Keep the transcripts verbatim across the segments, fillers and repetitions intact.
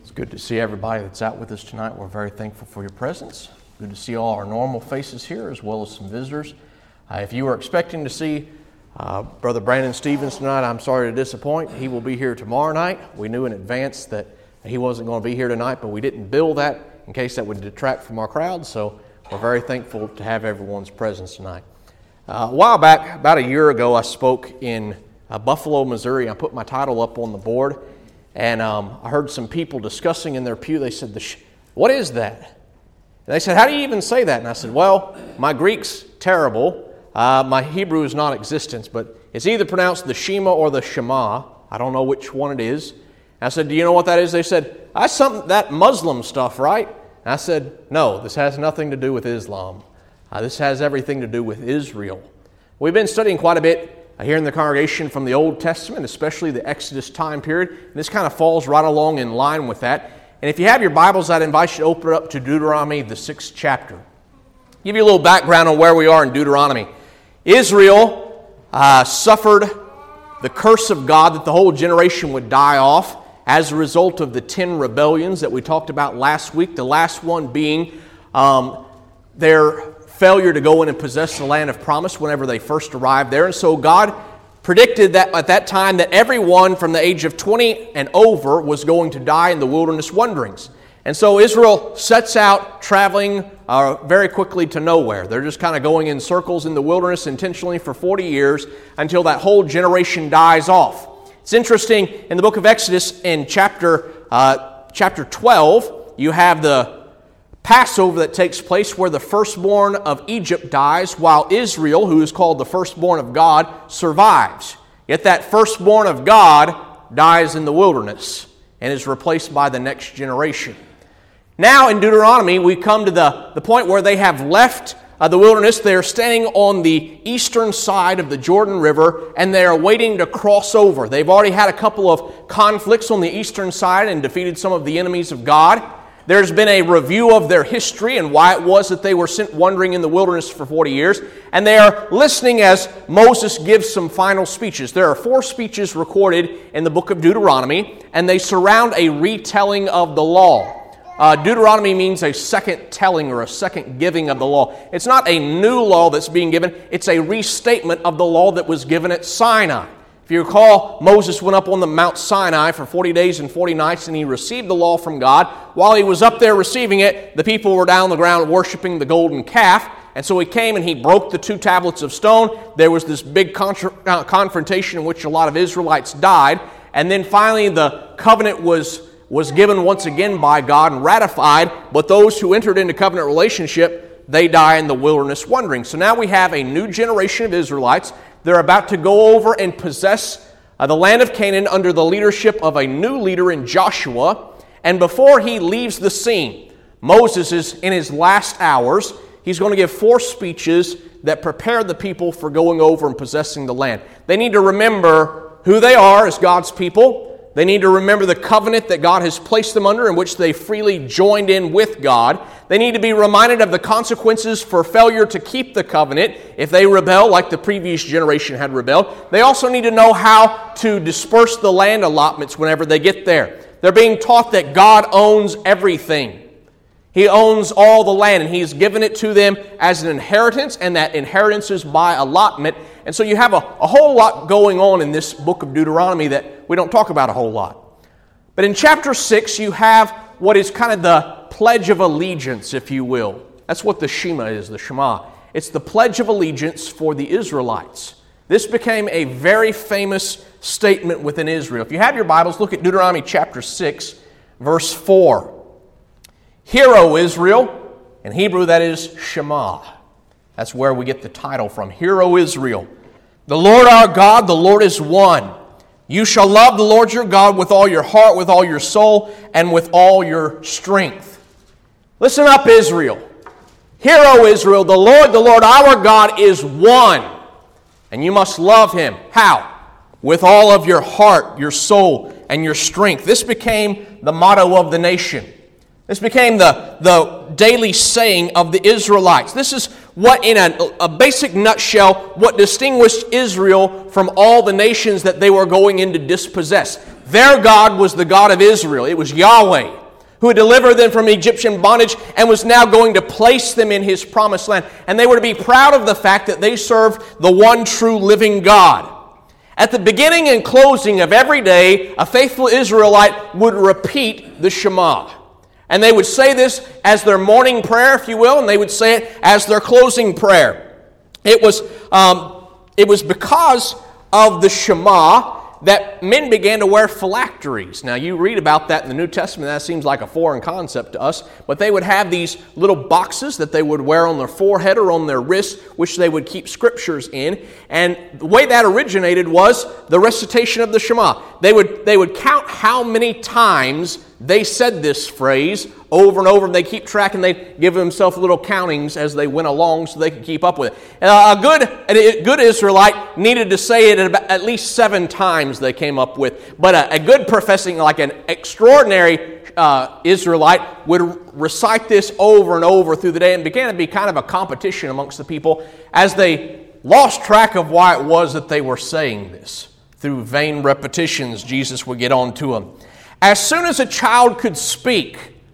It's good to see everybody that's out with us tonight. We're very thankful for your presence. Good to see all our normal faces here as well as some visitors. Uh, if you were expecting to see uh, Brother Brandon Stevens tonight, I'm sorry to disappoint. He will be here tomorrow night. We knew in advance that he wasn't going to be here tonight, but we didn't bill that in case that would detract from our crowd. So we're very thankful to have everyone's presence tonight. Uh, a while back, about a year ago, I spoke in uh, Buffalo, Missouri. I put my title up on the board. And um, I heard some people discussing in their pew. They said, the sh- what is that? And they said, how do you even say that? And I said, well, my Greek's terrible. Uh, my Hebrew is non-existent, but it's either pronounced the Shema or the Shema. I don't know which one it is. And I said, do you know what that is? They said, that's something, that Muslim stuff, right? And I said, no, this has nothing to do with Islam. Uh, this has everything to do with Israel. We've been studying quite a bit here in the congregation from the Old Testament, especially the Exodus time period. And this kind of falls right along in line with that. And if you have your Bibles, I'd invite you to open it up to Deuteronomy, the sixth chapter. Give you a little background on where we are in Deuteronomy. Israel uh, suffered the curse of God that the whole generation would die off as a result of the ten rebellions that we talked about last week, the last one being um, their failure to go in and possess the land of promise whenever they first arrived there. And so God predicted that at that time that everyone from the age of twenty and over was going to die in the wilderness wanderings. And so Israel sets out traveling uh, very quickly to nowhere. They're just kind of going in circles in the wilderness intentionally for forty years until that whole generation dies off. It's interesting, in the book of Exodus in chapter, uh, chapter twelve, you have the Passover that takes place where the firstborn of Egypt dies while Israel, who is called the firstborn of God, survives. Yet that firstborn of God dies in the wilderness and is replaced by the next generation. Now in Deuteronomy, we come to the, the point where they have left uh, the wilderness. They are standing on the eastern side of the Jordan River and they are waiting to cross over. They've already had a couple of conflicts on the eastern side and defeated some of the enemies of God. There's been a review of their history and why it was that they were sent wandering in the wilderness for forty years. And they are listening as Moses gives some final speeches. There are four speeches recorded in the book of Deuteronomy, and they surround a retelling of the law. Uh, Deuteronomy means a second telling or a second giving of the law. It's not a new law that's being given. It's a restatement of the law that was given at Sinai. If you recall, Moses went up on the Mount Sinai for forty days and forty nights, and he received the law from God. While he was up there receiving it, the people were down on the ground worshiping the golden calf. And so he came and he broke the two tablets of stone. There was this big contra- uh, confrontation in which a lot of Israelites died. And then finally the covenant was, was given once again by God and ratified. But those who entered into covenant relationship, they die in the wilderness wandering. So now we have a new generation of Israelites. They're about to go over and possess uh, the land of Canaan under the leadership of a new leader in Joshua. And before he leaves the scene, Moses is in his last hours. He's going to give four speeches that prepare the people for going over and possessing the land. They need to remember who they are as God's people. They need to remember the covenant that God has placed them under in which they freely joined in with God. They need to be reminded of the consequences for failure to keep the covenant if they rebel like the previous generation had rebelled. They also need to know how to disperse the land allotments whenever they get there. They're being taught that God owns everything. He owns all the land, and He's given it to them as an inheritance, and that inheritance is by allotment. And so you have a, a whole lot going on in this book of Deuteronomy that we don't talk about a whole lot. But in chapter six, you have what is kind of the Pledge of Allegiance, if you will. That's what the Shema is, the Shema. It's the Pledge of Allegiance for the Israelites. This became a very famous statement within Israel. If you have your Bibles, look at Deuteronomy chapter six, verse four. Hear, O Israel, in Hebrew that is Shema. That's where we get the title from. Hear, O Israel, the Lord our God, the Lord is one. You shall love the Lord your God with all your heart, with all your soul, and with all your strength. Listen up, Israel. Hear, O Israel, the Lord, the Lord our God is one. And you must love Him. How? With all of your heart, your soul, and your strength. This became the motto of the nation. This became the, the daily saying of the Israelites. This is what, in a, a basic nutshell, what distinguished Israel from all the nations that they were going in to dispossess. Their God was the God of Israel. It was Yahweh. who had delivered them from Egyptian bondage and was now going to place them in His promised land. And they were to be proud of the fact that they served the one true living God. At the beginning and closing of every day, a faithful Israelite would repeat the Shema. And they would say this as their morning prayer, if you will, and they would say it as their closing prayer. It was, um, it was because of the Shema that men began to wear phylacteries. Now, you read about that in the New Testament. That seems like a foreign concept to us. But they would have these little boxes that they would wear on their forehead or on their wrists, which they would keep scriptures in. And the way that originated was the recitation of the Shema. They would, they would count how many times they said this phrase over and over, and they keep track, and they give themselves little countings as they went along so they could keep up with it. Uh, a good a good Israelite needed to say it at, about, at least seven times they came up with. But a, a good professing, like an extraordinary uh, Israelite, would recite this over and over through the day, and began to be kind of a competition amongst the people as they lost track of why it was that they were saying this. Through vain repetitions, Jesus would get on to them. As soon as a child could speak,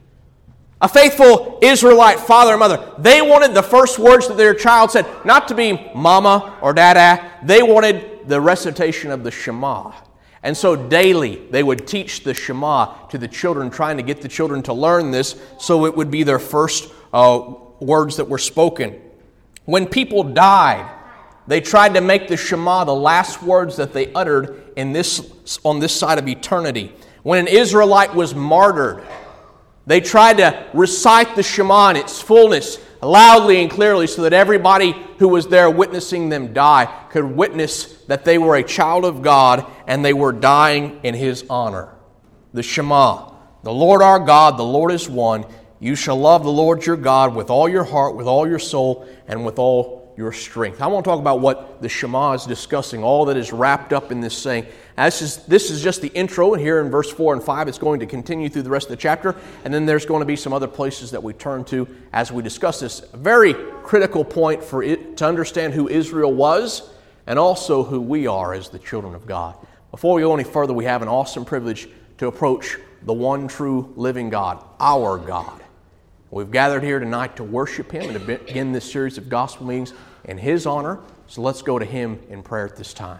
a faithful Israelite father and mother, they wanted the first words that their child said not to be mama or dada. They wanted the recitation of the Shema. And so daily they would teach the Shema to the children, trying to get the children to learn this so it would be their first uh, words that were spoken. When people died, they tried to make the Shema the last words that they uttered in this, on this side of eternity. When an Israelite was martyred, they tried to recite the Shema in its fullness loudly and clearly so that everybody who was there witnessing them die could witness that they were a child of God and they were dying in His honor. The Shema, the Lord our God, the Lord is one. You shall love the Lord your God with all your heart, with all your soul, and with all your strength. I want to talk about what the Shema is discussing, all that is wrapped up in this saying. This is, this is just the intro, and here in verse four and five, it's going to continue through the rest of the chapter, and then there's going to be some other places that we turn to as we discuss this. A very critical point for it to understand who Israel was, and also who we are as the children of God. Before we go any further, we have an awesome privilege to approach the one true living God, our God. We've gathered here tonight to worship Him and to begin this series of gospel meetings in His honor, so let's go to Him in prayer at this time.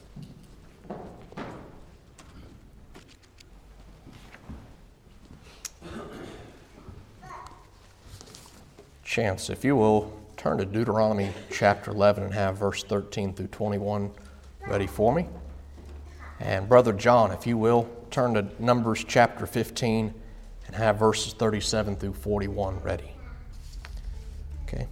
Chance, if you will, turn to Deuteronomy chapter eleven and have verse thirteen through twenty-one ready for me. And Brother John, if you will, turn to Numbers chapter fifteen and have verses thirty-seven through forty-one ready. Okay.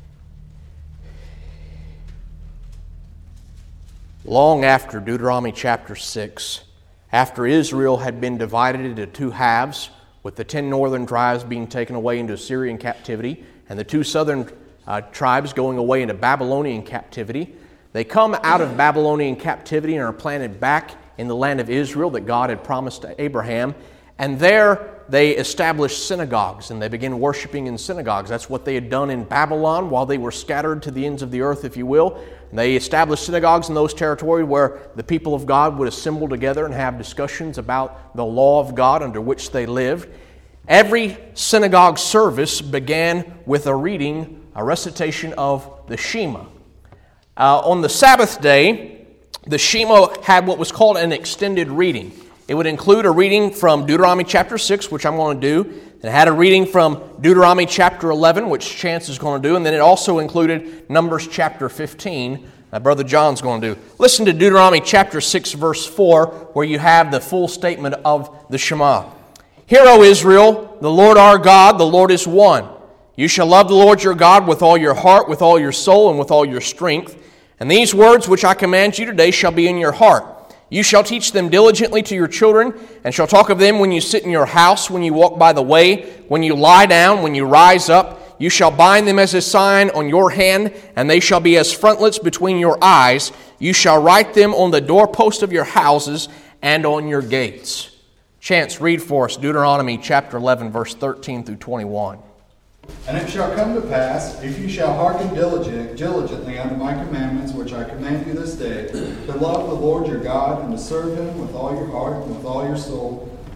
Long after Deuteronomy chapter six, after Israel had been divided into two halves, with the ten northern tribes being taken away into Assyrian captivity, and the two southern uh, tribes going away into Babylonian captivity, they come out of Babylonian captivity and are planted back in the land of Israel that God had promised to Abraham. And there they established synagogues, and they began worshiping in synagogues. That's what they had done in Babylon while they were scattered to the ends of the earth, if you will. And they established synagogues in those territories where the people of God would assemble together and have discussions about the law of God under which they lived. Every synagogue service began with a reading, a recitation of the Shema. Uh, on the Sabbath day, the Shema had what was called an extended reading. It would include a reading from Deuteronomy chapter six, which I'm going to do. It had a reading from Deuteronomy chapter eleven, which Chance is going to do. And then it also included Numbers chapter fifteen, that Brother John's going to do. Listen to Deuteronomy chapter six, verse four, where you have the full statement of the Shema. Hear, O Israel, the Lord our God, the Lord is one. You shall love the Lord your God with all your heart, with all your soul, and with all your strength. And these words which I command you today shall be in your heart. You shall teach them diligently to your children, and shall talk of them when you sit in your house, when you walk by the way, when you lie down, when you rise up. You shall bind them as a sign on your hand, and they shall be as frontlets between your eyes. You shall write them on the doorpost of your houses and on your gates. Chance, read for us Deuteronomy chapter eleven, verse thirteen through twenty-one. And it shall come to pass, if you shall hearken diligent, diligently unto my commandments, which I command you this day, to love the Lord your God, and to serve Him with all your heart, and with all your soul,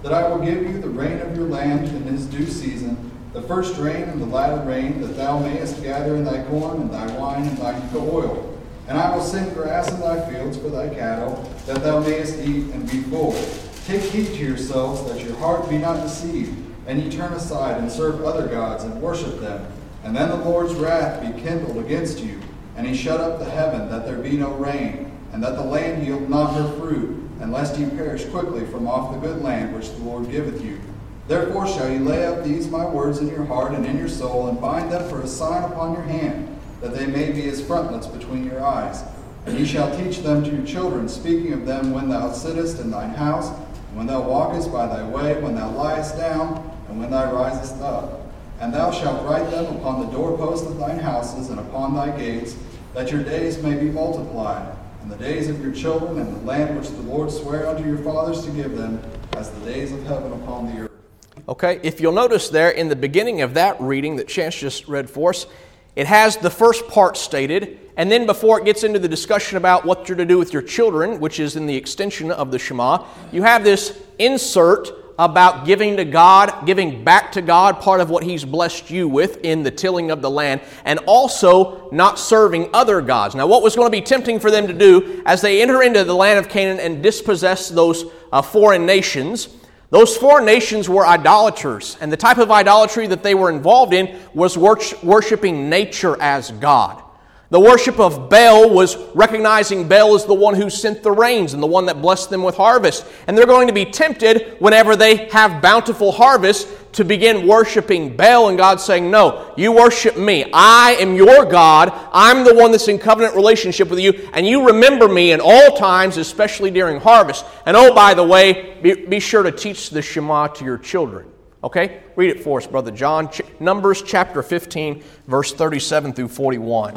that I will give you the rain of your land in his due season, the first rain and the latter rain, that thou mayest gather in thy corn and thy wine and thy oil. And I will send grass in thy fields for thy cattle, that thou mayest eat and be full. Take heed to yourselves, that your heart be not deceived, and ye turn aside and serve other gods and worship them. And then the Lord's wrath be kindled against you, and he shut up the heaven, that there be no rain, and that the land yield not her fruit, and lest ye perish quickly from off the good land which the Lord giveth you. Therefore shall ye lay up these my words in your heart and in your soul, and bind them for a sign upon your hand, that they may be as frontlets between your eyes. And ye shall teach them to your children, speaking of them when thou sittest in thine house, and when thou walkest by thy way, when thou liest down, and when thou risest up. And thou shalt write them upon the doorposts of thine houses and upon thy gates, that your days may be multiplied, and the days of your children, and the land which the Lord sware unto your fathers to give them, as the days of heaven upon the earth. Okay, if you'll notice there in the beginning of that reading that Chance just read for us, it has the first part stated, and then before it gets into the discussion about what you're to do with your children, which is in the extension of the Shema, you have this insert about giving to God, giving back to God part of what He's blessed you with in the tilling of the land, and also not serving other gods. Now, what was going to be tempting for them to do as they enter into the land of Canaan and dispossess those uh, foreign nations? Those foreign nations were idolaters, and the type of idolatry that they were involved in was worshiping nature as God. The worship of Baal was recognizing Baal as the one who sent the rains and the one that blessed them with harvest. And they're going to be tempted whenever they have bountiful harvest to begin worshiping Baal, and God's saying, no, you worship me. I am your God. I'm the one that's in covenant relationship with you, and you remember me in all times, especially during harvest. And oh, by the way, be, be sure to teach the Shema to your children. Okay? Read it for us, Brother John. Ch- Numbers chapter fifteen, verse thirty-seven through forty-one.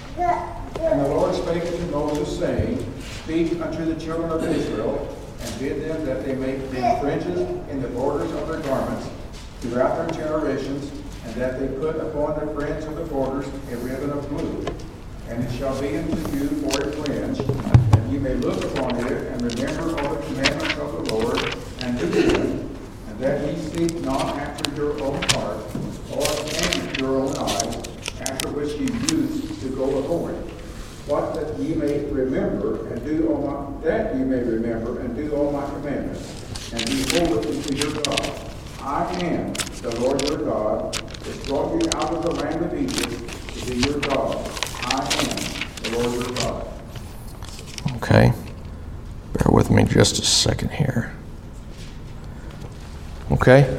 And the Lord spake unto Moses, saying, Speak unto the children of Israel, and bid them that they make them fringes in the borders of their garments throughout their generations, and that they put upon the fringe of the borders a ribbon of blue. And it shall be unto you for a fringe, and you may look upon it, and remember all the commandments of the Lord, and do them, and that ye seek not after your own heart, or after your own eyes, after which ye used to go before it. What that ye may remember and do all my that ye may remember and do all my commandments, and be holy unto your God. I am the Lord your God, which brought you out of the land of Egypt to be your God. I am the Lord your God. Okay. Bear with me just a second here. Okay.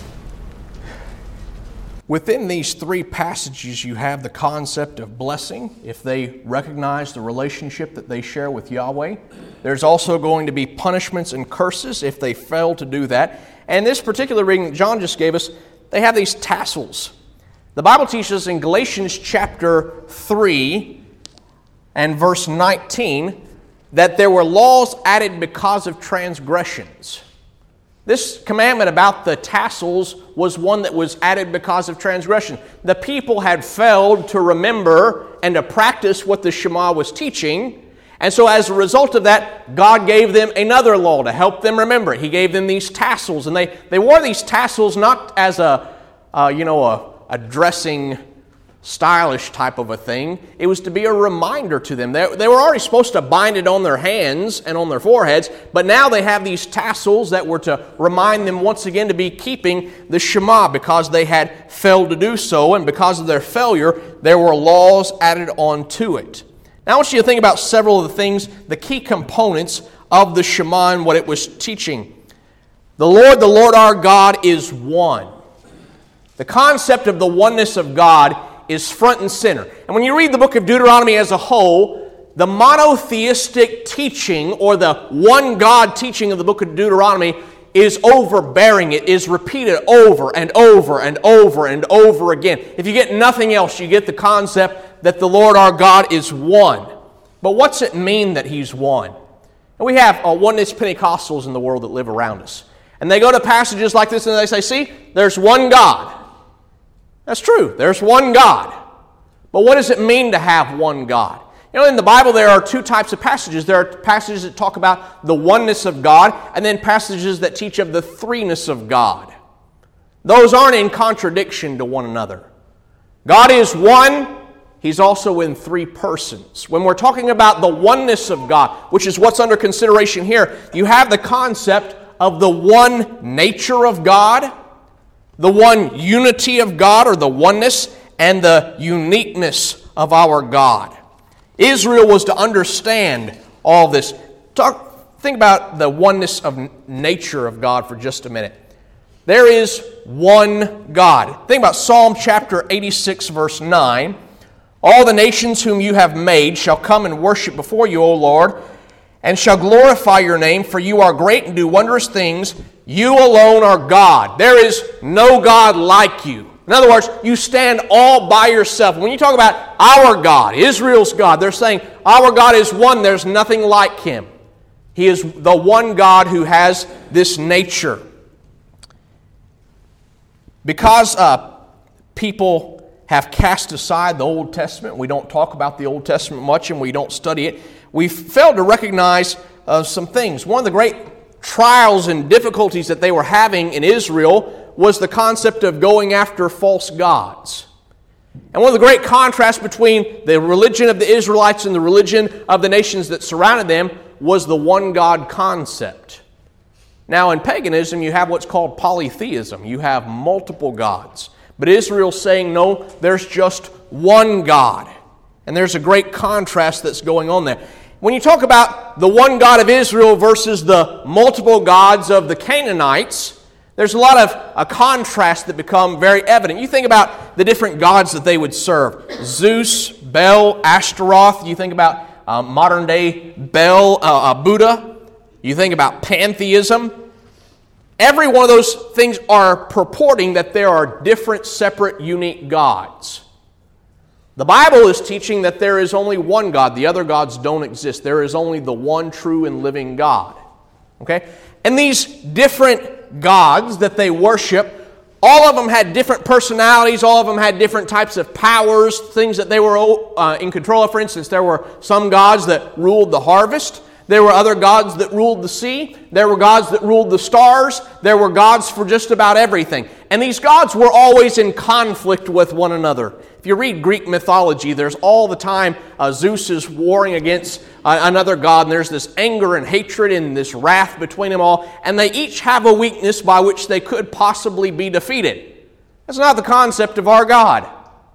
Within these three passages, you have the concept of blessing, if they recognize the relationship that they share with Yahweh. There's also going to be punishments and curses if they fail to do that. And this particular reading that John just gave us, they have these tassels. The Bible teaches in Galatians chapter three and verse nineteen that there were laws added because of transgressions. This commandment about the tassels was one that was added because of transgression. The people had failed to remember and to practice what the Shema was teaching, and so as a result of that, God gave them another law to help them remember it. He gave them these tassels, and they, they wore these tassels not as a, uh, you know, a, a dressing, stylish type of a thing. It was to be a reminder to them. They, they were already supposed to bind it on their hands and on their foreheads, but now they have these tassels that were to remind them once again to be keeping the Shema because they had failed to do so, and because of their failure, there were laws added on to it. Now I want you to think about several of the things, the key components of the Shema and what it was teaching. The Lord, the Lord our God is one. The concept of the oneness of God is front and center. And when you read the book of Deuteronomy as a whole, the monotheistic teaching or the one God teaching of the book of Deuteronomy is overbearing. It is repeated over and over and over and over again. If you get nothing else, you get the concept that the Lord our God is one. But what's it mean that He's one? And we have uh, oneness Pentecostals in the world that live around us. And they go to passages like this and they say, see, there's one God. That's true. There's one God. But what does it mean to have one God? You know, in the Bible there are two types of passages. There are passages that talk about the oneness of God, and then passages that teach of the threeness of God. Those aren't in contradiction to one another. God is one. He's also in three persons. When we're talking about the oneness of God, which is what's under consideration here, you have the concept of the one nature of God, the one unity of God, or the oneness, and the uniqueness of our God. Israel was to understand all this. Talk, think about the oneness of nature of God for just a minute. There is one God. Think about Psalm chapter eighty-six, verse nine. All the nations whom you have made shall come and worship before you, O Lord, and shall glorify your name, for you are great and do wondrous things. You alone are God. There is no God like you. In other words, you stand all by yourself. When you talk about our God, Israel's God, they're saying our God is one. There's nothing like Him. He is the one God who has this nature. Because uh, people have cast aside the Old Testament, we don't talk about the Old Testament much and we don't study it, we've failed to recognize uh, some things. One of the great trials and difficulties that they were having in Israel was the concept of going after false gods. And one of the great contrasts between the religion of the Israelites and the religion of the nations that surrounded them was the one God concept. Now in paganism you have what's called polytheism. You have multiple gods. But Israel's saying, no, there's just one God. And there's a great contrast that's going on there. When you talk about the one God of Israel versus the multiple gods of the Canaanites, there's a lot of a contrast that become very evident. You think about the different gods that they would serve. Zeus, Bel, Ashtaroth. You think about uh, modern day Bel, uh, uh, Buddha. You think about pantheism. Every one of those things are purporting that there are different, separate, unique gods. The Bible is teaching that there is only one God. The other gods don't exist. There is only the one true and living God. Okay? And these different gods that they worship, all of them had different personalities, all of them had different types of powers, things that they were uh, in control of. For instance, there were some gods that ruled the harvest. There were other gods that ruled the sea. There were gods that ruled the stars. There were gods for just about everything. And these gods were always in conflict with one another. If you read Greek mythology, there's all the time uh, Zeus is warring against uh, another god, and there's this anger and hatred and this wrath between them all, and they each have a weakness by which they could possibly be defeated. That's not the concept of our God.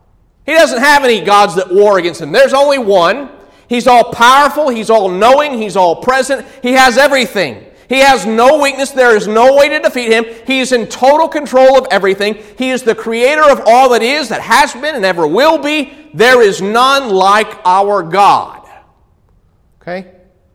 He doesn't have any gods that war against him. There's only one. He's all powerful, He's all knowing, He's all present, He has everything. He has no weakness, there is no way to defeat Him. He is in total control of everything. He is the creator of all that is, that has been, and ever will be. There is none like our God. Okay?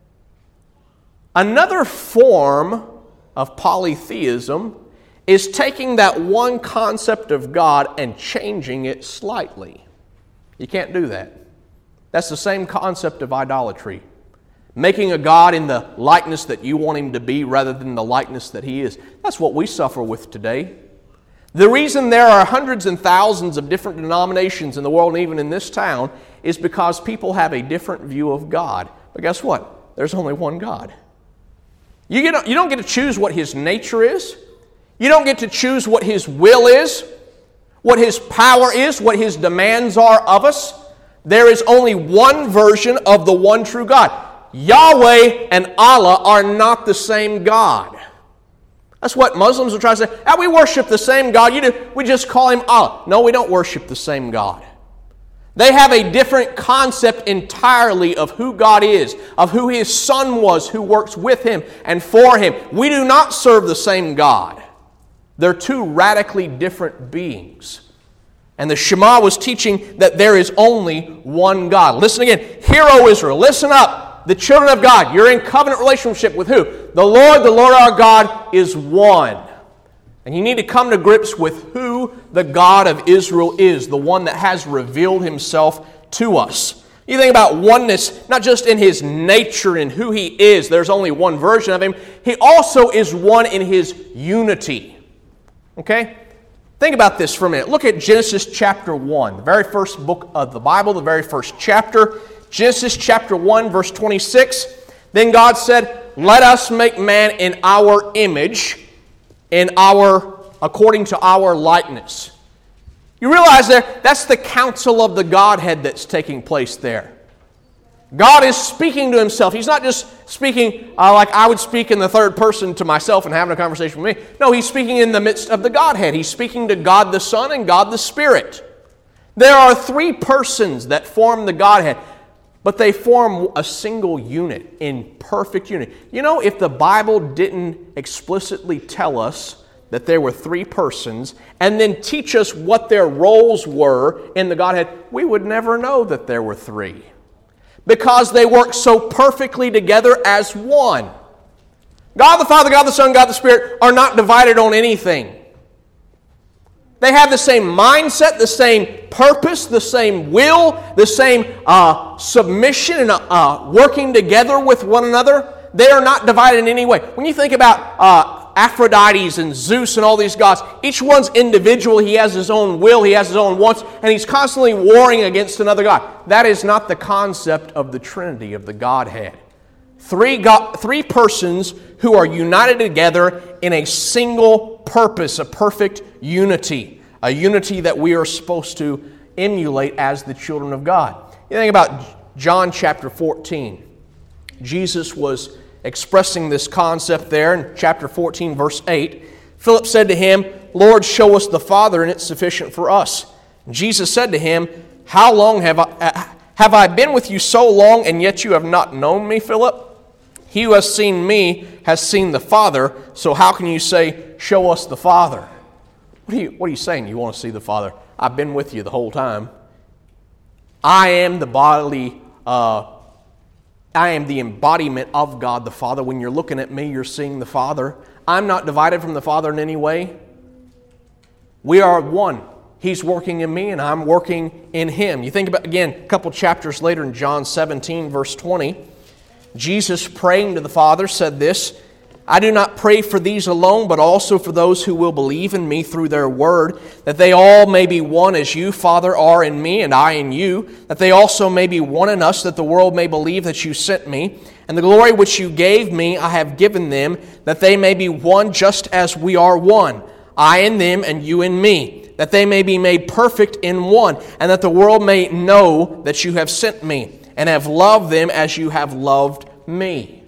Another form of polytheism is taking that one concept of God and changing it slightly. You can't do that. That's the same concept of idolatry. Making a God in the likeness that you want Him to be rather than the likeness that He is. That's what we suffer with today. The reason there are hundreds and thousands of different denominations in the world and even in this town is because people have a different view of God. But guess what? There's only one God. You, get, you don't get to choose what His nature is. You don't get to choose what His will is, what His power is, what His demands are of us. There is only one version of the one true God. Yahweh and Allah are not the same God. That's what Muslims will try to say. Ah, we worship the same God. You do. We just call Him Allah. No, we don't worship the same God. They have a different concept entirely of who God is, of who His Son was, who works with Him and for Him. We do not serve the same God. They're two radically different beings. And the Shema was teaching that there is only one God. Listen again. Hear, O Israel. Listen up. The children of God. You're in covenant relationship with who? The Lord, the Lord our God, is one. And you need to come to grips with who the God of Israel is, the one that has revealed Himself to us. You think about oneness, not just in His nature and who He is. There's only one version of Him. He also is one in His unity. Okay? Think about this for a minute. Look at Genesis chapter one, the very first book of the Bible, the very first chapter. Genesis chapter one, verse twenty-six, then God said, let us make man in our image, in our, according to our likeness. You realize there, that's the counsel of the Godhead that's taking place there. God is speaking to Himself. He's not just speaking uh, like I would speak in the third person to myself and having a conversation with me. No, He's speaking in the midst of the Godhead. He's speaking to God the Son and God the Spirit. There are three persons that form the Godhead, but they form a single unit in perfect unity. You know, if the Bible didn't explicitly tell us that there were three persons and then teach us what their roles were in the Godhead, we would never know that there were three. Because they work so perfectly together as one. God the Father, God the Son, God the Spirit are not divided on anything. They have the same mindset, the same purpose, the same will, the same uh, submission and uh, working together with one another. They are not divided in any way. When you think about uh, Aphrodite and Zeus and all these gods, each one's individual. He has his own will, he has his own wants, and he's constantly warring against another god. That is not the concept of the Trinity, of the Godhead. Three, God, three persons who are united together in a single purpose, a perfect unity. A unity that we are supposed to emulate as the children of God. You think about John chapter fourteen. Jesus was expressing this concept there in chapter fourteen, verse eight. Philip said to him, Lord, show us the Father, and it's sufficient for us. And Jesus said to him, How long have I, have I been with you so long, and yet you have not known me, Philip? He who has seen me has seen the Father, so how can you say, show us the Father? What are you, what are you saying? You want to see the Father? I've been with you the whole time. I am the bodily, uh, I am the embodiment of God the Father. When you're looking at me, you're seeing the Father. I'm not divided from the Father in any way. We are one. He's working in me and I'm working in Him. You think about, again, a couple chapters later in John seventeen, verse twenty, Jesus praying to the Father said this, I do not pray for these alone, but also for those who will believe in me through their word, that they all may be one as you, Father, are in me and I in you, that they also may be one in us, that the world may believe that you sent me. And the glory which you gave me I have given them, that they may be one just as we are one, I in them and you in me, that they may be made perfect in one, and that the world may know that you have sent me, and have loved them as you have loved me.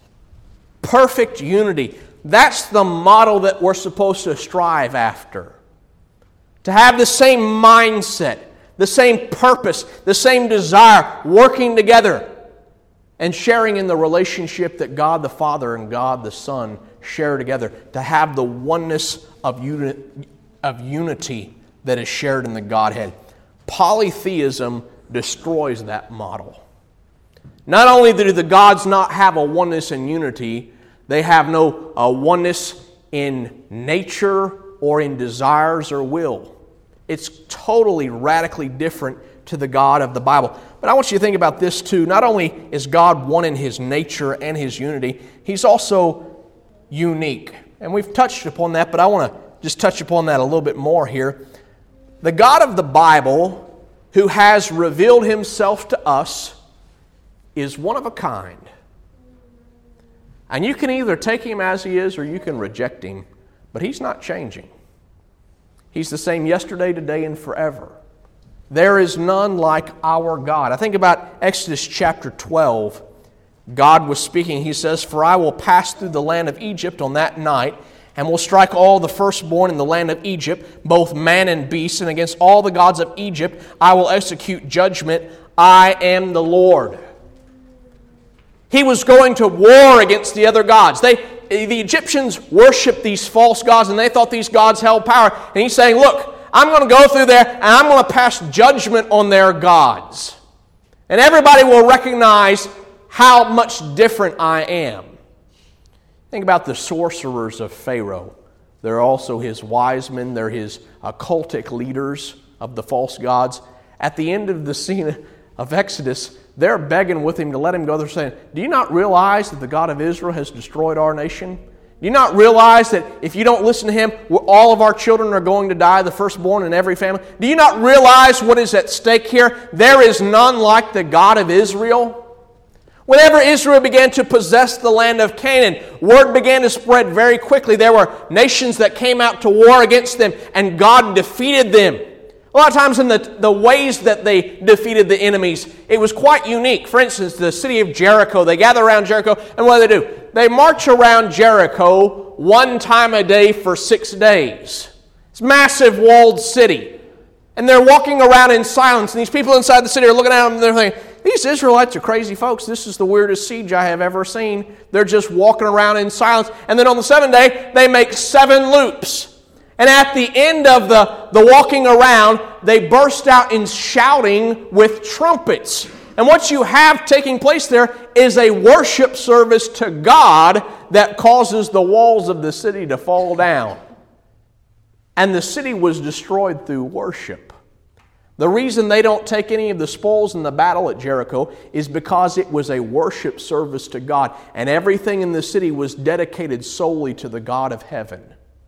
Perfect unity. That's the model that we're supposed to strive after. To have the same mindset, the same purpose, the same desire, working together and sharing in the relationship that God the Father and God the Son share together. To have the oneness of, uni- of unity that is shared in the Godhead. Polytheism destroys that model. Not only do the gods not have a oneness and unity, they have no uh, oneness in nature or in desires or will. It's totally, radically different to the God of the Bible. But I want you to think about this too. Not only is God one in His nature and His unity, He's also unique. And we've touched upon that, but I want to just touch upon that a little bit more here. The God of the Bible, who has revealed Himself to us, is one of a kind. And you can either take Him as He is or you can reject Him, but He's not changing. He's the same yesterday, today, and forever. There is none like our God. I think about Exodus chapter twelve. God was speaking. He says, For I will pass through the land of Egypt on that night, and will strike all the firstborn in the land of Egypt, both man and beast, and against all the gods of Egypt I will execute judgment. I am the Lord. He was going to war against the other gods. They, the Egyptians worshiped these false gods, and they thought these gods held power. And He's saying, look, I'm going to go through there, and I'm going to pass judgment on their gods. And everybody will recognize how much different I am. Think about the sorcerers of Pharaoh. They're also his wise men. They're his occultic leaders of the false gods. At the end of the scene of Exodus, they're begging with him to let him go. They're saying, do you not realize that the God of Israel has destroyed our nation? Do you not realize that if you don't listen to Him, all of our children are going to die, the firstborn in every family? Do you not realize what is at stake here? There is none like the God of Israel. Whenever Israel began to possess the land of Canaan, word began to spread very quickly. There were nations that came out to war against them, and God defeated them. A lot of times in the, the ways that they defeated the enemies, it was quite unique. For instance, the city of Jericho, they gather around Jericho, and what do they do? They march around Jericho one time a day for six days. It's a massive walled city. And they're walking around in silence, and these people inside the city are looking at them, and they're thinking, these Israelites are crazy folks. This is the weirdest siege I have ever seen. They're just walking around in silence. And then on the seventh day, they make seven loops. And at the end of the, the walking around, they burst out in shouting with trumpets. And what you have taking place there is a worship service to God that causes the walls of the city to fall down. And the city was destroyed through worship. The reason they don't take any of the spoils in the battle at Jericho is because it was a worship service to God, and everything in the city was dedicated solely to the God of heaven.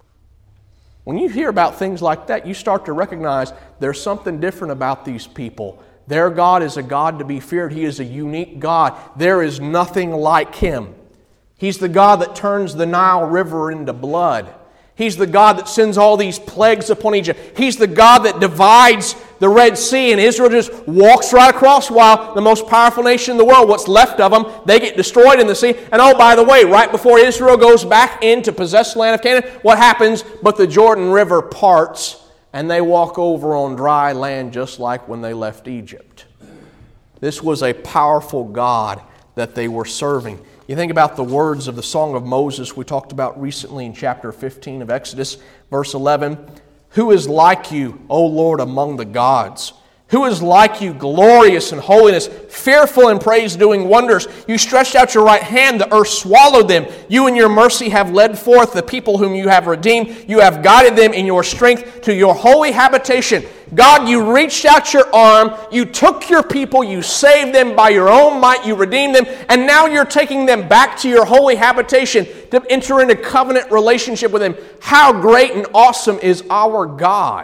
When you hear about things like that, you start to recognize there's something different about these people. Their God is a God to be feared. He is a unique God. There is nothing like Him. He's the God that turns the Nile River into blood. He's the God that sends all these plagues upon Egypt. He's the God that divides the Red Sea, and Israel just walks right across while the most powerful nation in the world, what's left of them, they get destroyed in the sea. And oh, by the way, right before Israel goes back in to possess the land of Canaan, what happens? But the Jordan River parts, and they walk over on dry land just like when they left Egypt. This was a powerful God that they were serving. You think about the words of the Song of Moses we talked about recently in chapter fifteen of Exodus, verse eleven. Who is like you, O Lord, among the gods? Who is like you, glorious in holiness, fearful in praise, doing wonders? You stretched out your right hand, the earth swallowed them. You in your mercy have led forth the people whom you have redeemed. You have guided them in your strength to your holy habitation. God, you reached out your arm, you took your people, you saved them by your own might, you redeemed them, and now you're taking them back to your holy habitation to enter into covenant relationship with Him. How great and awesome is our God!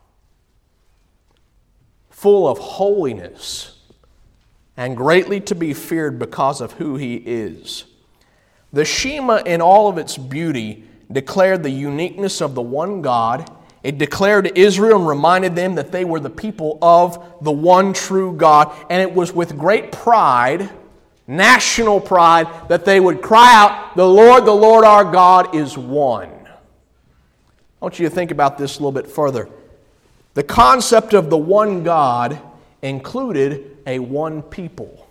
Full of holiness and greatly to be feared because of who He is. The Shema in all of its beauty declared the uniqueness of the one God. It declared to Israel and reminded them that they were the people of the one true God. And it was with great pride, national pride, that they would cry out, the Lord, the Lord our God is one. I want you to think about this a little bit further. The concept of the one God included a one people.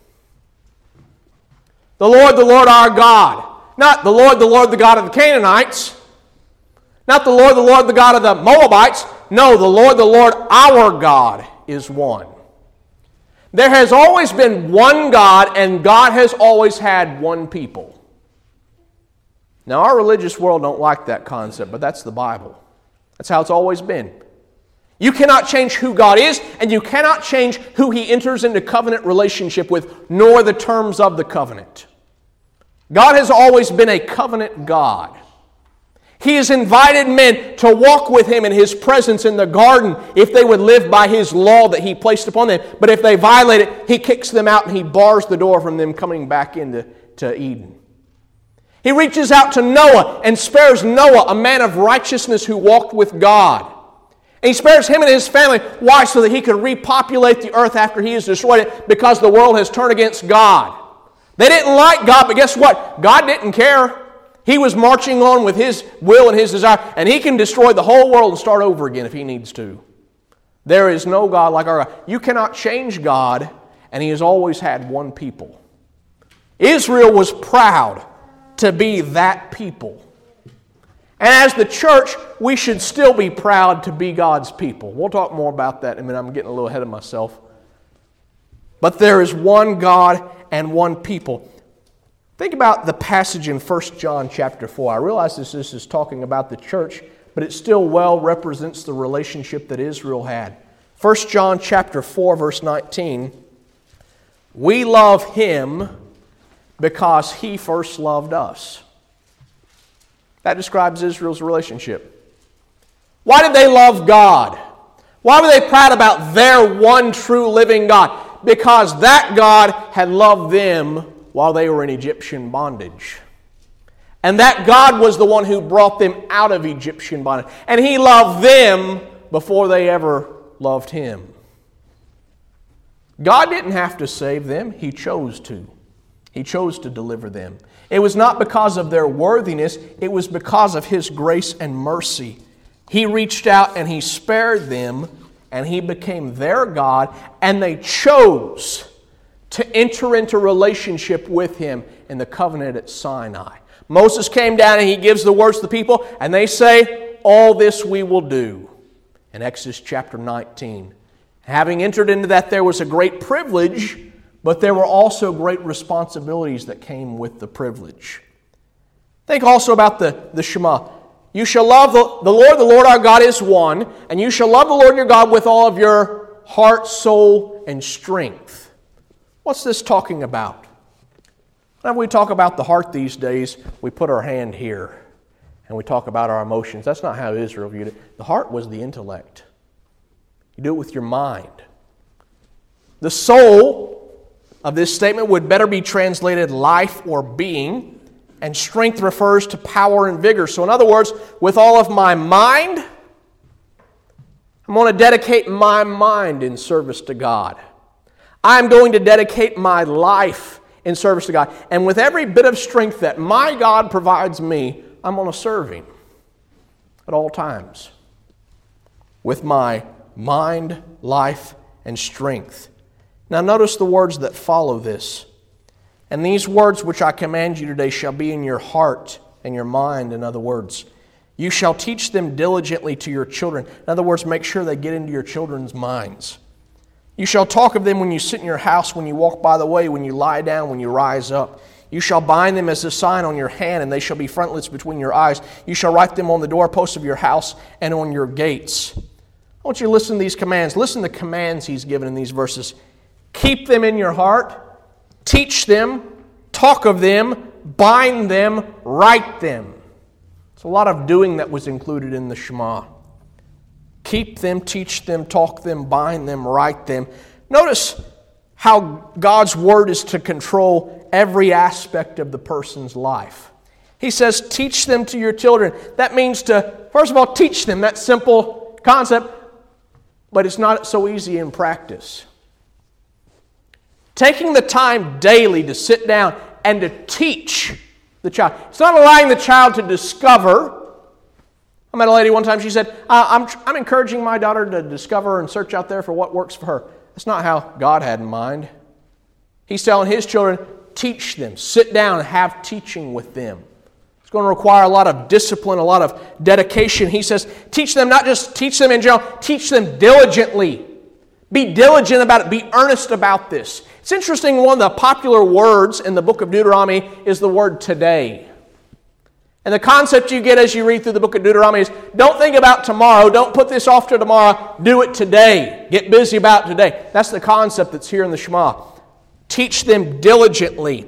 The Lord, the Lord our God. Not the Lord, the Lord, the God of the Canaanites. Not the Lord, the Lord, the God of the Moabites. No, the Lord, the Lord our God is one. There has always been one God, and God has always had one people. Now, our religious world don't like that concept, but that's the Bible. That's how it's always been. You cannot change who God is, and you cannot change who He enters into covenant relationship with, nor the terms of the covenant. God has always been a covenant God. He has invited men to walk with Him in His presence in the garden if they would live by His law that He placed upon them. But if they violate it, He kicks them out and He bars the door from them coming back into to Eden. He reaches out to Noah and spares Noah, a man of righteousness who walked with God. And He spares him and his family. Why? So that he could repopulate the earth after He has destroyed it, because the world has turned against God. They didn't like God, but guess what? God didn't care. He was marching on with His will and His desire, and He can destroy the whole world and start over again if He needs to. There is no God like our God. You cannot change God, and He has always had one people. Israel was proud to be that people. And as the church, we should still be proud to be God's people. We'll talk more about that in a minute. I'm getting a little ahead of myself. But there is one God and one people. Think about the passage in First John chapter four. I realize this, this is talking about the church, but it still well represents the relationship that Israel had. First John chapter four, verse nineteen. We love Him because He first loved us. That describes Israel's relationship. Why did they love God? Why were they proud about their one true living God? Because that God had loved them while they were in Egyptian bondage. And that God was the one who brought them out of Egyptian bondage. And He loved them before they ever loved Him. God didn't have to save them. He chose to. He chose to deliver them. It was not because of their worthiness. It was because of His grace and mercy. He reached out and He spared them, and He became their God, and they chose to enter into relationship with Him in the covenant at Sinai. Moses came down and he gives the words to the people, and they say, all this we will do. In Exodus chapter nineteen. Having entered into that, there was a great privilege, but there were also great responsibilities that came with the privilege. Think also about the, the Shema. You shall love the, the Lord, the Lord our God is one, and you shall love the Lord your God with all of your heart, soul, and strength. What's this talking about? Whenever we talk about the heart these days, we put our hand here and we talk about our emotions. That's not how Israel viewed it. The heart was the intellect. You do it with your mind. The soul of this statement would better be translated life or being, and strength refers to power and vigor. So in other words, with all of my mind, I'm going to dedicate my mind in service to God. I'm going to dedicate my life in service to God. And with every bit of strength that my God provides me, I'm going to serve Him at all times. With my mind, life, and strength. Now notice the words that follow this. And these words which I command you today shall be in your heart and your mind, in other words. You shall teach them diligently to your children. In other words, make sure they get into your children's minds. You shall talk of them when you sit in your house, when you walk by the way, when you lie down, when you rise up. You shall bind them as a sign on your hand, and they shall be frontlets between your eyes. You shall write them on the doorposts of your house and on your gates. I want you to listen to these commands. Listen to the commands He's given in these verses. Keep them in your heart. Teach them. Talk of them. Bind them. Write them. It's a lot of doing that was included in the Shema. Keep them, teach them, talk them, bind them, write them. Notice how God's Word is to control every aspect of the person's life. He says, teach them to your children. That means to, first of all, teach them. That simple concept, but it's not so easy in practice. Taking the time daily to sit down and to teach the child. It's not allowing the child to discover. I met a lady one time, she said, I'm, I'm encouraging my daughter to discover and search out there for what works for her. That's not how God had in mind. He's telling His children, teach them, sit down and have teaching with them. It's going to require a lot of discipline, a lot of dedication. He says, teach them, not just teach them in general, teach them diligently. Be diligent about it, be earnest about this. It's interesting, one of the popular words in the book of Deuteronomy is the word today. And the concept you get as you read through the book of Deuteronomy is, don't think about tomorrow, don't put this off to tomorrow, do it today. Get busy about it today. That's the concept that's here in the Shema. Teach them diligently.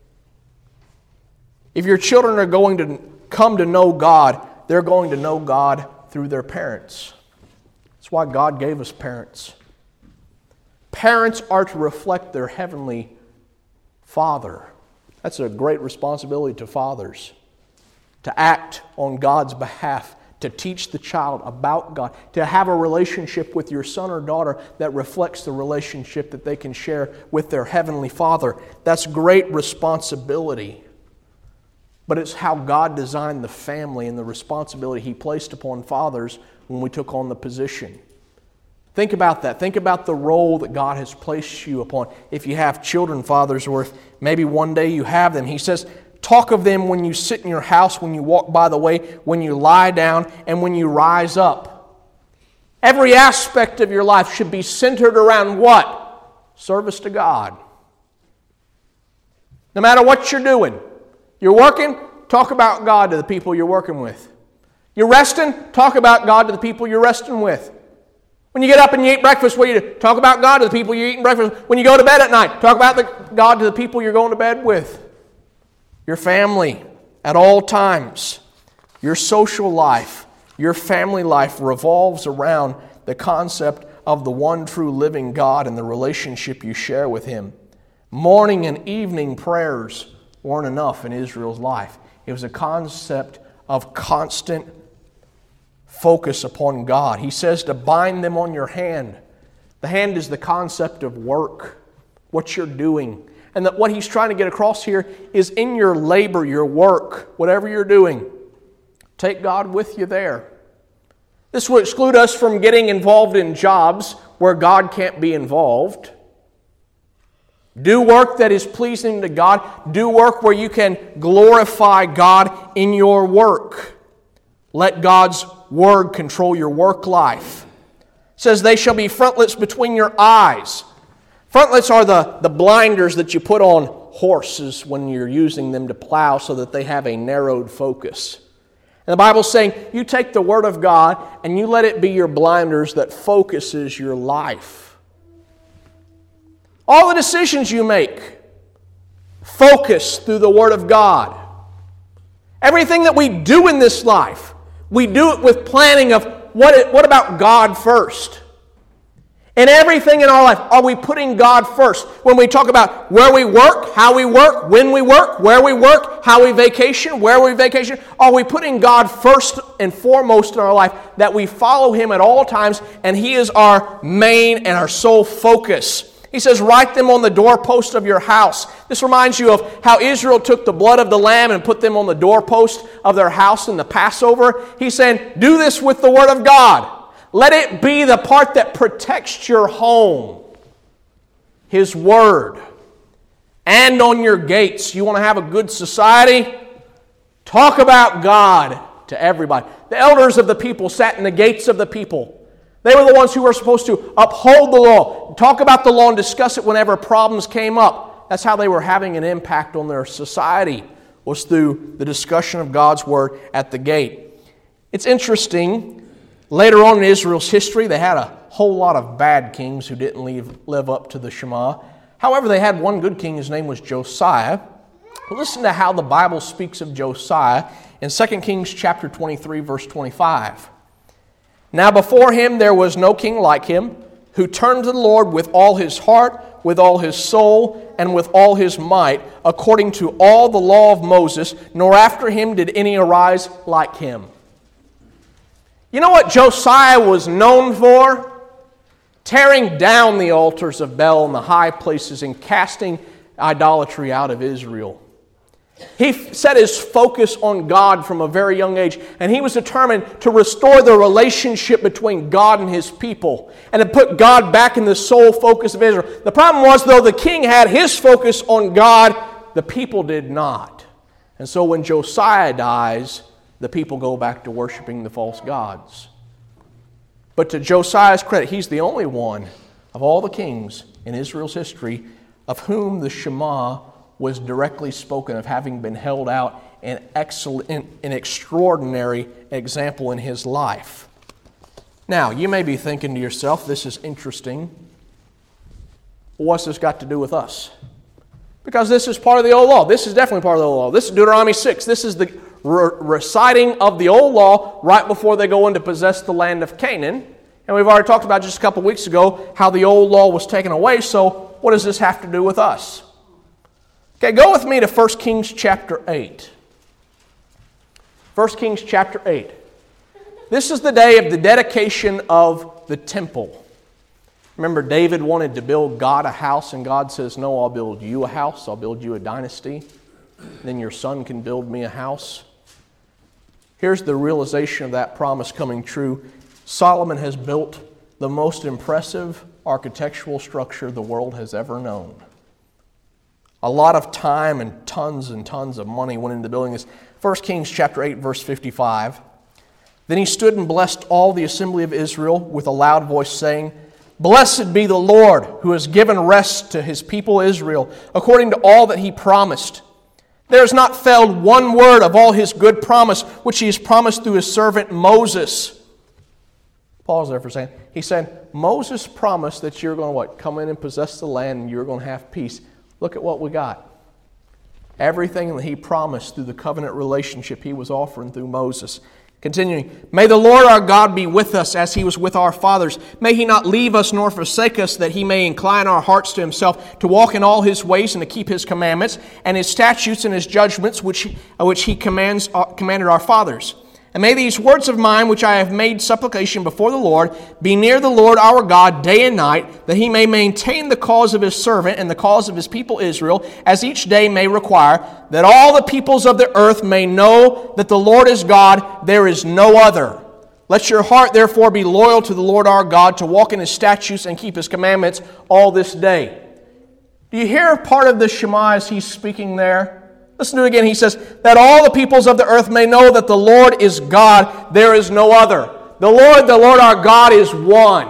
If your children are going to come to know God, they're going to know God through their parents. That's why God gave us parents. Parents are to reflect their heavenly Father. That's a great responsibility to fathers. To act on God's behalf, to teach the child about God, to have a relationship with your son or daughter that reflects the relationship that they can share with their heavenly Father. That's great responsibility. But it's how God designed the family and the responsibility He placed upon fathers when we took on the position. Think about that. Think about the role that God has placed you upon. If you have children, fathers, or if maybe one day you have them. He says, talk of them when you sit in your house, when you walk by the way, when you lie down, and when you rise up. Every aspect of your life should be centered around what? Service to God. No matter what you're doing. You're working, talk about God to the people you're working with. You're resting, talk about God to the people you're resting with. When you get up and you eat breakfast, what do you do? Talk about God to the people you're eating breakfast with. When you go to bed at night, talk about the God to the people you're going to bed with. Your family at all times. Your social life, your family life revolves around the concept of the one true living God and the relationship you share with Him. Morning and evening prayers weren't enough in Israel's life. It was a concept of constant focus upon God. He says to bind them on your hand. The hand is the concept of work, what you're doing. And that what he's trying to get across here is in your labor, your work, whatever you're doing, take God with you there. This will exclude us from getting involved in jobs where God can't be involved. Do work that is pleasing to God. Do work where you can glorify God in your work. Let God's Word control your work life. It says, they shall be frontlets between your eyes. Frontlets are the, the blinders that you put on horses when you're using them to plow so that they have a narrowed focus. And the Bible's saying, you take the Word of God and you let it be your blinders that focuses your life. All the decisions you make, focus through the Word of God. Everything that we do in this life, we do it with planning of what, it, what about God first? In everything in our life, are we putting God first? When we talk about where we work, how we work, when we work, where we work, how we vacation, where we vacation, are we putting God first and foremost in our life, that we follow Him at all times and He is our main and our sole focus? He says, write them on the doorpost of your house. This reminds you of how Israel took the blood of the lamb and put them on the doorpost of their house in the Passover. He's saying, do this with the Word of God. Let it be the part that protects your home. His Word. And on your gates. You want to have a good society? Talk about God to everybody. The elders of the people sat in the gates of the people. They were the ones who were supposed to uphold the law, talk about the law and discuss it whenever problems came up. That's how they were having an impact on their society, was through the discussion of God's Word at the gate. It's interesting, later on in Israel's history, they had a whole lot of bad kings who didn't live, live up to the Shema. However, they had one good king, his name was Josiah. Listen to how the Bible speaks of Josiah in Second Kings chapter twenty-three, verse twenty-five. Now before him there was no king like him, who turned to the Lord with all his heart, with all his soul, and with all his might, according to all the law of Moses, nor after him did any arise like him. You know what Josiah was known for? Tearing down the altars of Baal and the high places and casting idolatry out of Israel. He set his focus on God from a very young age, and he was determined to restore the relationship between God and His people and to put God back in the sole focus of Israel. The problem was, though the king had his focus on God, the people did not. And so when Josiah dies, the people go back to worshiping the false gods. But to Josiah's credit, he's the only one of all the kings in Israel's history of whom the Shema was directly spoken of, having been held out an excellent, an extraordinary example in his life. Now, you may be thinking to yourself, this is interesting. What's this got to do with us? Because this is part of the old law. This is definitely part of the old law. This is Deuteronomy six. This is the re- reciting of the old law right before they go in to possess the land of Canaan. And we've already talked about just a couple weeks ago how the old law was taken away. So what does this have to do with us? Okay, go with me to First Kings chapter eight. First Kings chapter eight. This is the day of the dedication of the temple. Remember, David wanted to build God a house, and God says, no, I'll build you a house. I'll build you a dynasty. Then your son can build me a house. Here's the realization of that promise coming true. Solomon has built the most impressive architectural structure the world has ever known. A lot of time and tons and tons of money went into building this. First Kings chapter eight, verse fifty-five. Then he stood and blessed all the assembly of Israel with a loud voice, saying, Blessed be the Lord, who has given rest to His people Israel, according to all that He promised. There has not failed one word of all His good promise, which He has promised through His servant Moses. Pause there for a second. He said, Moses promised that you're going to what? Come in and possess the land and you're going to have peace. Look at what we got. everything that He promised through the covenant relationship He was offering through Moses. Continuing, may the Lord our God be with us as He was with our fathers. May He not leave us nor forsake us, that He may incline our hearts to Himself, to walk in all His ways and to keep His commandments and His statutes and His judgments, which, which He commands, uh, commanded our fathers. And may these words of mine, which I have made supplication before the Lord, be near the Lord our God day and night, that He may maintain the cause of His servant and the cause of His people Israel, as each day may require, that all the peoples of the earth may know that the Lord is God, there is no other. Let your heart therefore be loyal to the Lord our God, to walk in His statutes and keep His commandments all this day. Do you hear part of the Shema as He's speaking there? Listen to it again. He says, that all the peoples of the earth may know that the Lord is God, there is no other. The Lord, the Lord our God is one.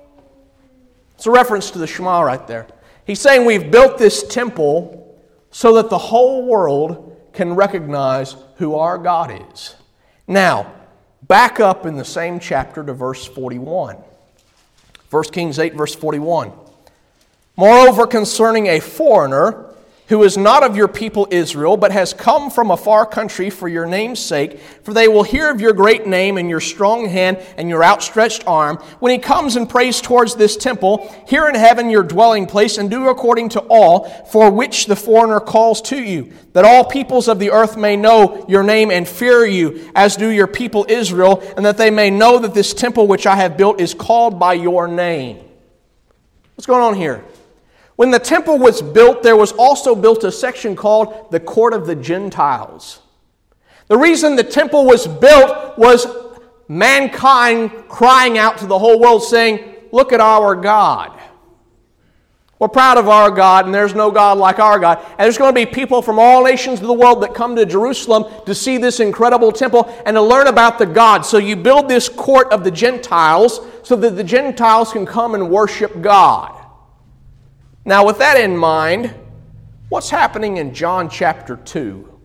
It's a reference to the Shema right there. He's saying we've built this temple so that the whole world can recognize who our God is. Now, back up in the same chapter to verse forty-one. First Kings eight, verse forty-one. Moreover, concerning a foreigner who is not of your people Israel, but has come from a far country for your name's sake, for they will hear of your great name and your strong hand and your outstretched arm, when he comes and prays towards this temple, here in heaven your dwelling place, and do according to all for which the foreigner calls to you, that all peoples of the earth may know your name and fear you, as do your people Israel, and that they may know that this temple which I have built is called by your name. What's going on here? When the temple was built, there was also built a section called the Court of the Gentiles. The reason the temple was built was mankind crying out to the whole world saying, look at our God. We're proud of our God, and there's no God like our God. And there's going to be people from all nations of the world that come to Jerusalem to see this incredible temple and to learn about the God. So you build this Court of the Gentiles so that the Gentiles can come and worship God. Now, with that in mind, what's happening in John chapter two?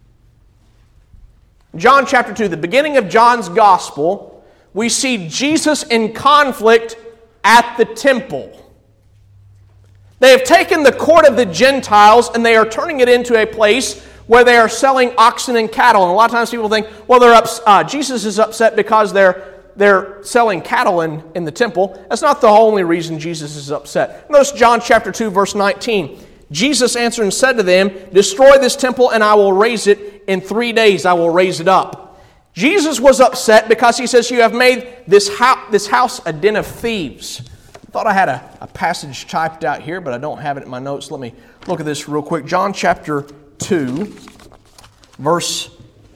John chapter two, the beginning of John's gospel, we see Jesus in conflict at the temple. They have taken the court of the Gentiles and they are turning it into a place where they are selling oxen and cattle. And a lot of times people think, well, they're ups- uh, Jesus is upset because they're They're selling cattle in, in the temple. That's not the only reason Jesus is upset. Notice John chapter two, verse nineteen. Jesus answered and said to them, destroy this temple and I will raise it in three days. I will raise it up. Jesus was upset because he says, you have made this, ho- this house a den of thieves. I thought I had a, a passage typed out here, but I don't have it in my notes. Let me look at this real quick. John chapter two, verse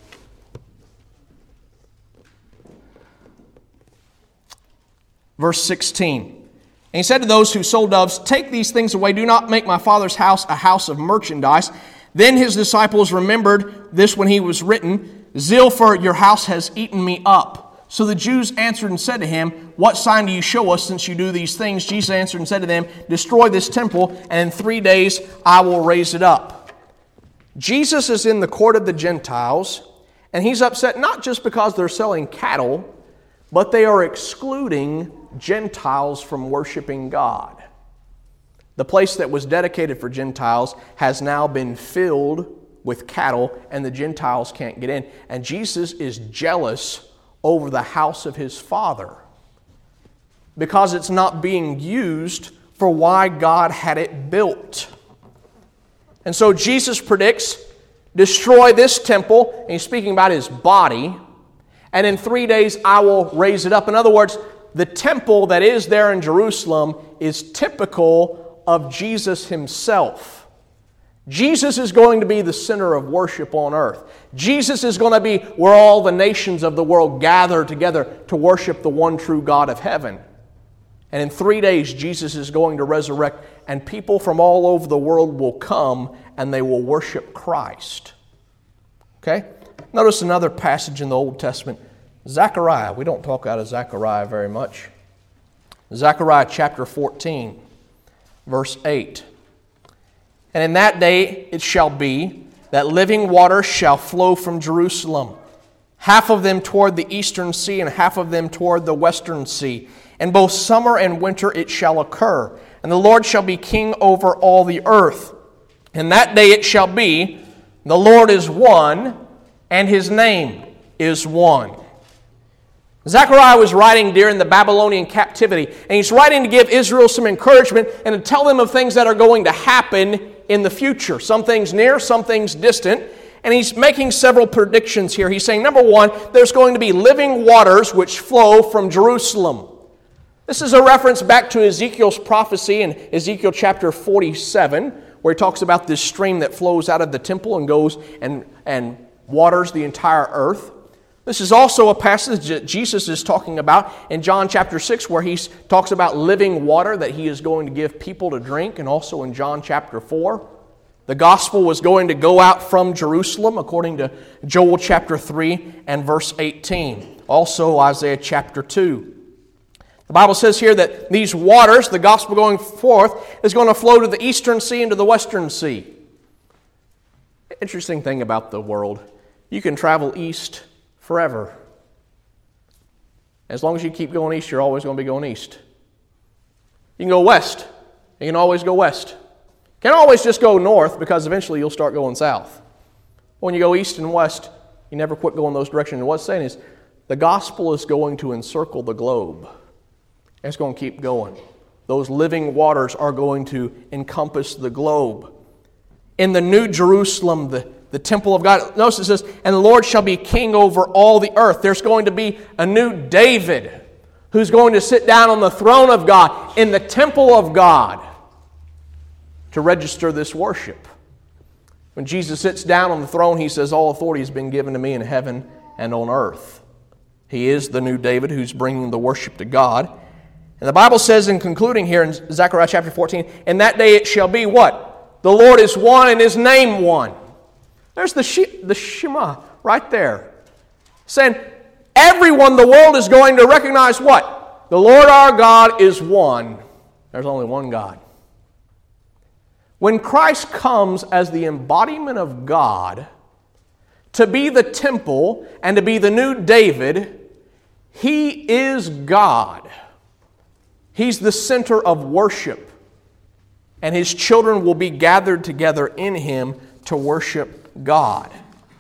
Verse sixteen. And he said to those who sold doves, take these things away. Do not make my Father's house a house of merchandise. Then his disciples remembered this when he was written, zeal for your house has eaten me up. So the Jews answered and said to him, what sign do you show us since you do these things? Jesus answered and said to them, destroy this temple, and in three days I will raise it up. Jesus is in the court of the Gentiles, and he's upset not just because they're selling cattle, but they are excluding Gentiles from worshiping God. The place that was dedicated for Gentiles has now been filled with cattle, and the Gentiles can't get in. And Jesus is jealous over the house of his Father because it's not being used for why God had it built. And so Jesus predicts, destroy this temple, and he's speaking about his body, and in three days I will raise it up. In other words, the temple that is there in Jerusalem is typical of Jesus himself. Jesus is going to be the center of worship on earth. Jesus is going to be where all the nations of the world gather together to worship the one true God of heaven. And in three days, Jesus is going to resurrect, and people from all over the world will come and they will worship Christ. Okay? Notice another passage in the Old Testament. Zechariah. We don't talk out of Zechariah very much. Zechariah chapter fourteen, verse eight. And in that day it shall be that living water shall flow from Jerusalem, half of them toward the eastern sea and half of them toward the western sea. And both summer and winter it shall occur. And the Lord shall be king over all the earth. And that day it shall be The Lord is one, and His name is one. Zechariah was writing during the Babylonian captivity, and he's writing to give Israel some encouragement and to tell them of things that are going to happen in the future. Some things near, some things distant. And he's making several predictions here. He's saying, number one, there's going to be living waters which flow from Jerusalem. This is a reference back to Ezekiel's prophecy in Ezekiel chapter forty-seven, where he talks about this stream that flows out of the temple and goes and, and waters the entire earth. This is also a passage that Jesus is talking about in John chapter six, where he talks about living water that he is going to give people to drink, and also in John chapter four. The gospel was going to go out from Jerusalem, according to Joel chapter three and verse eighteen. Also Isaiah chapter two. The Bible says here that these waters, the gospel going forth, is going to flow to the eastern sea and to the western sea. Interesting thing about the world, you can travel east forever. As long as you keep going east, you're always going to be going east. You can go west. You can always go west. You can't always just go north, because eventually you'll start going south. When you go east and west, you never quit going those directions. And what's saying is, the gospel is going to encircle the globe. It's going to keep going. Those living waters are going to encompass the globe. In the New Jerusalem, the The temple of God. Notice it says, and the Lord shall be king over all the earth. There's going to be a new David who's going to sit down on the throne of God in the temple of God to register this worship. When Jesus sits down on the throne, He says, all authority has been given to me in heaven and on earth. He is the new David who's bringing the worship to God. And the Bible says in concluding here in Zechariah chapter fourteen, in that day it shall be what? The Lord is one and His name one. There's the, she- the Shema right there. Saying everyone, the world is going to recognize what? The Lord our God is one. There's only one God. When Christ comes as the embodiment of God to be the temple and to be the new David, He is God. He's the center of worship. And His children will be gathered together in Him to worship God.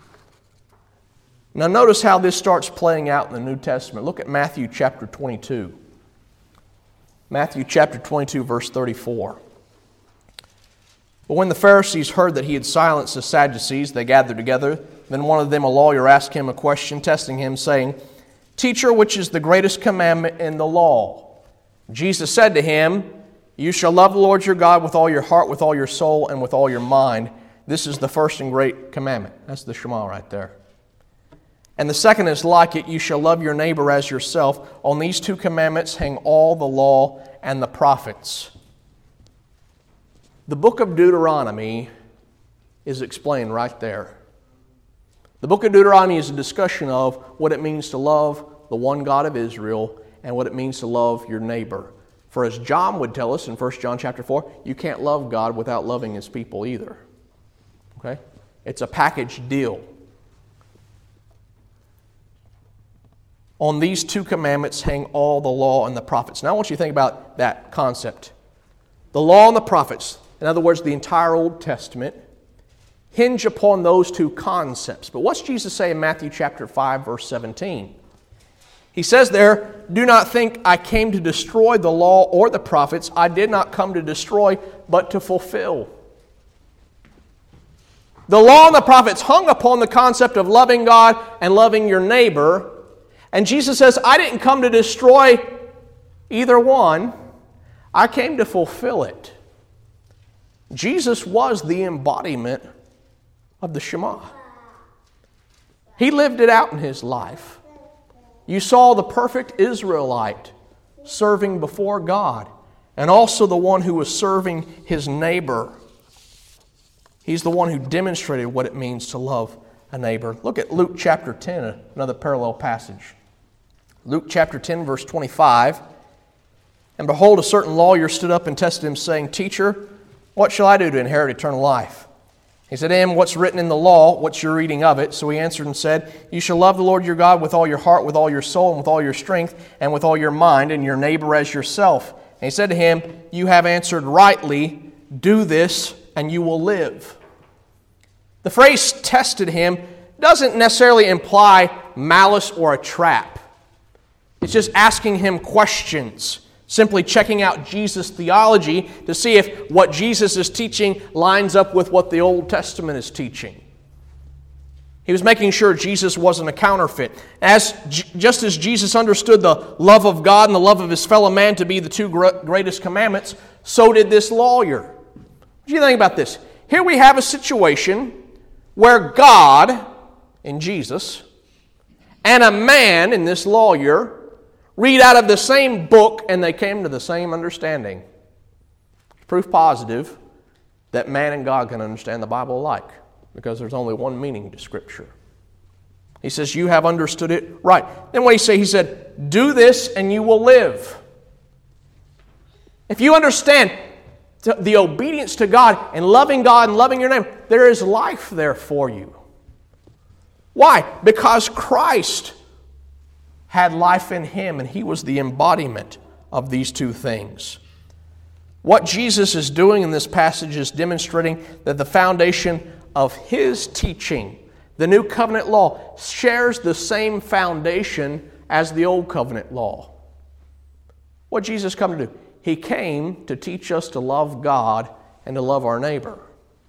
Now notice how this starts playing out in the New Testament. Look at Matthew chapter twenty-two. Matthew chapter twenty-two, verse thirty-four. But when the Pharisees heard that He had silenced the Sadducees, they gathered together. Then one of them, a lawyer, asked Him a question, testing Him, saying, Teacher, which is the greatest commandment in the law? Jesus said to him, You shall love the Lord your God with all your heart, with all your soul, and with all your mind. This is the first and great commandment. That's the Shema right there. And the second is like it, you shall love your neighbor as yourself. On these two commandments hang all the law and the prophets. The book of Deuteronomy is explained right there. The book of Deuteronomy is a discussion of what it means to love the one God of Israel and what it means to love your neighbor. For as John would tell us in First John chapter four, you can't love God without loving His people either. Okay? It's a package deal. On these two commandments hang all the law and the prophets. Now I want you to think about that concept. The law and the prophets, in other words, the entire Old Testament, hinge upon those two concepts. But what's Jesus say in Matthew chapter five, verse seventeen? He says there, Do not think I came to destroy the law or the prophets. I did not come to destroy, but to fulfill. The law and the prophets hung upon the concept of loving God and loving your neighbor. And Jesus says, I didn't come to destroy either one. I came to fulfill it. Jesus was the embodiment of the Shema. He lived it out in His life. You saw the perfect Israelite serving before God, and also the one who was serving his neighbor. He's the one who demonstrated what it means to love a neighbor. Look at Luke chapter ten, another parallel passage. Luke chapter ten, verse twenty-five. And behold, a certain lawyer stood up and tested Him, saying, Teacher, what shall I do to inherit eternal life? He said to him, What's written in the law? What's your reading of it? So he answered and said, You shall love the Lord your God with all your heart, with all your soul, and with all your strength, and with all your mind, and your neighbor as yourself. And he said to him, You have answered rightly. Do this, and you will live. The phrase tested him doesn't necessarily imply malice or a trap. It's just asking him questions, simply checking out Jesus' theology to see if what Jesus is teaching lines up with what the Old Testament is teaching. He was making sure Jesus wasn't a counterfeit. As, just as Jesus understood the love of God and the love of his fellow man to be the two greatest commandments, so did this lawyer. What do you think about this? Here we have a situation where God, in Jesus, and a man, in this lawyer, read out of the same book and they came to the same understanding. Proof positive that man and God can understand the Bible alike, because there's only one meaning to Scripture. He says, you have understood it right. Then what he say? He said, do this and you will live. If you understand the obedience to God and loving God and loving your neighbor, there is life there for you. Why? Because Christ had life in him, and he was the embodiment of these two things. What Jesus is doing in this passage is demonstrating that the foundation of his teaching, the new covenant law, shares the same foundation as the old covenant law. What did Jesus come to do? He came to teach us to love God and to love our neighbor.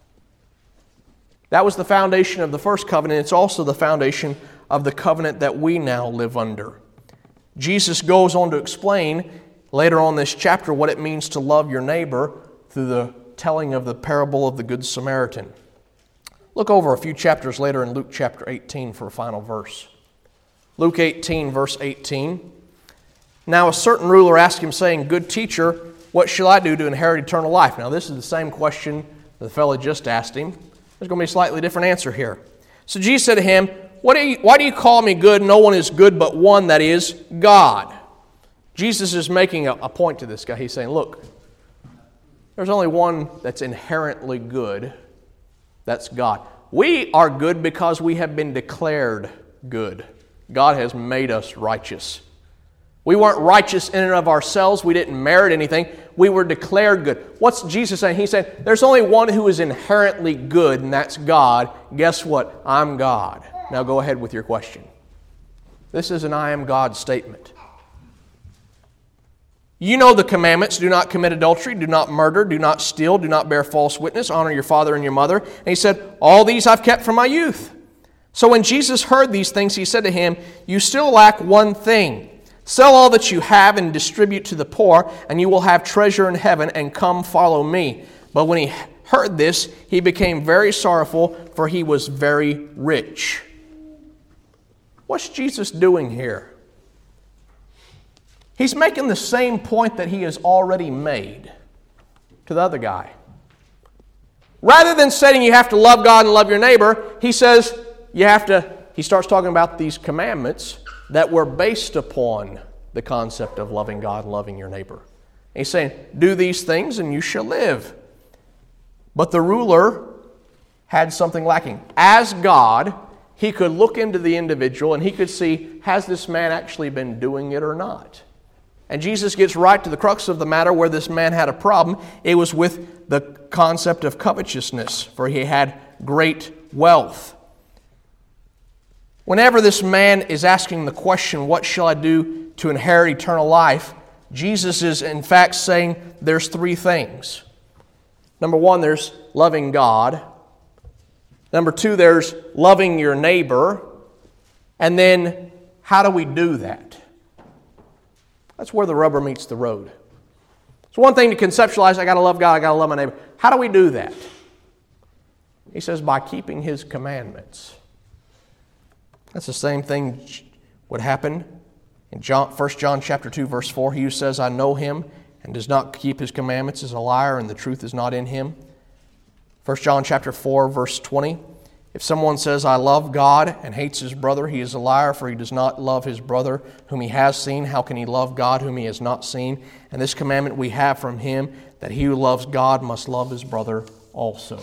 That was the foundation of the first covenant. It's also the foundation of the covenant that we now live under. Jesus goes on to explain later on in this chapter what it means to love your neighbor through the telling of the parable of the Good Samaritan. Look over a few chapters later in Luke chapter eighteen for a final verse. Luke eighteen, verse eighteen. Now a certain ruler asked him, saying, Good teacher, what shall I do to inherit eternal life? Now this is the same question the fellow just asked him. There's going to be a slightly different answer here. So Jesus said to him, what do you, why do you call me good? No one is good but one, that is God. Jesus is making a, a point to this guy. He's saying, look, there's only one that's inherently good. That's God. We are good because we have been declared good. God has made us righteous. We weren't righteous in and of ourselves. We didn't merit anything. We were declared good. What's Jesus saying? He said, there's only one who is inherently good, and that's God. Guess what? I'm God. Now go ahead with your question. This is an I am God statement. You know the commandments. Do not commit adultery. Do not murder. Do not steal. Do not bear false witness. Honor your father and your mother. And he said, all these I've kept from my youth. So when Jesus heard these things, he said to him, you still lack one thing. Sell all that you have and distribute to the poor, and you will have treasure in heaven, and come follow me. But when he heard this, he became very sorrowful, for he was very rich. What's Jesus doing here? He's making the same point that he has already made to the other guy. Rather than saying you have to love God and love your neighbor, he says you have to, he starts talking about these commandments that were based upon the concept of loving God and loving your neighbor. And he's saying, do these things and you shall live. But the ruler had something lacking. As God, he could look into the individual and he could see, has this man actually been doing it or not? And Jesus gets right to the crux of the matter where this man had a problem. It was with the concept of covetousness, for he had great wealth. Whenever this man is asking the question, what shall I do to inherit eternal life? Jesus is in fact saying there's three things. Number one, there's loving God. Number two, there's loving your neighbor. And then, how do we do that? That's where the rubber meets the road. It's one thing to conceptualize, I got to love God, I got to love my neighbor. How do we do that? He says, by keeping His commandments. That's the same thing would happen in John, First John chapter two, verse four. He who says, I know Him, and does not keep His commandments is a liar, and the truth is not in him. First John chapter four, verse twenty. If someone says, I love God, and hates his brother, he is a liar, for he does not love his brother whom he has seen. How can he love God whom he has not seen? And this commandment we have from Him, that he who loves God must love his brother also.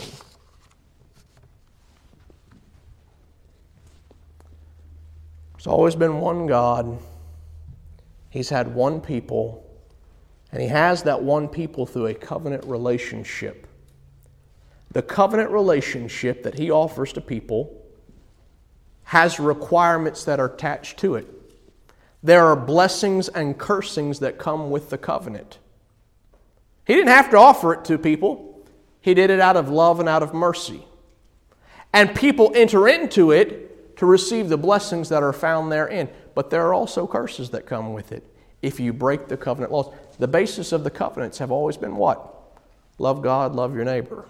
There's always been one God. He's had one people. And He has that one people through a covenant relationship. The covenant relationship that He offers to people has requirements that are attached to it. There are blessings and cursings that come with the covenant. He didn't have to offer it to people. He did it out of love and out of mercy. And people enter into it to receive the blessings that are found therein. But there are also curses that come with it if you break the covenant laws. The basis of the covenants have always been what? Love God, love your neighbor.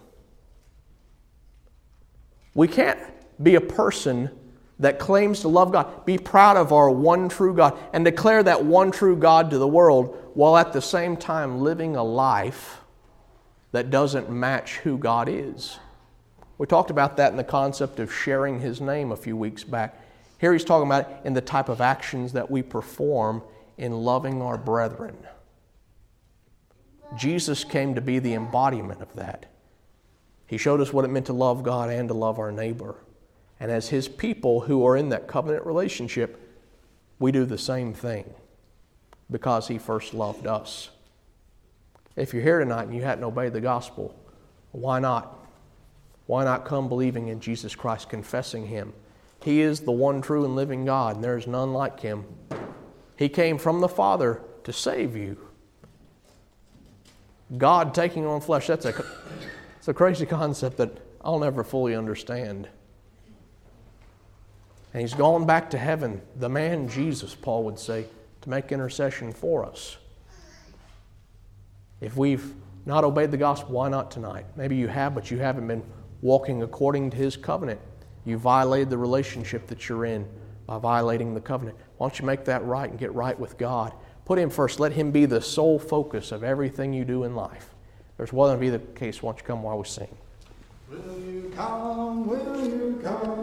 We can't be a person that claims to love God, be proud of our one true God, and declare that one true God to the world while at the same time living a life that doesn't match who God is. We talked about that in the concept of sharing His name a few weeks back. Here He's talking about it in the type of actions that we perform in loving our brethren. Jesus came to be the embodiment of that. He showed us what it meant to love God and to love our neighbor. And as His people who are in that covenant relationship, we do the same thing because He first loved us. If you're here tonight and you hadn't obeyed the gospel, why not? Why not come believing in Jesus Christ, confessing Him? He is the one true and living God, and there is none like Him. He came from the Father to save you. God taking on flesh, that's a, it's a crazy concept that I'll never fully understand. And He's gone back to heaven, the man Jesus, Paul would say, to make intercession for us. If we've not obeyed the gospel, why not tonight? Maybe you have, but you haven't been walking according to His covenant. You violated the relationship that you're in by violating the covenant. Why don't you make that right and get right with God? Put Him first. Let Him be the sole focus of everything you do in life. If there's one to be the case, why don't you come while we sing? Will you come, will you come?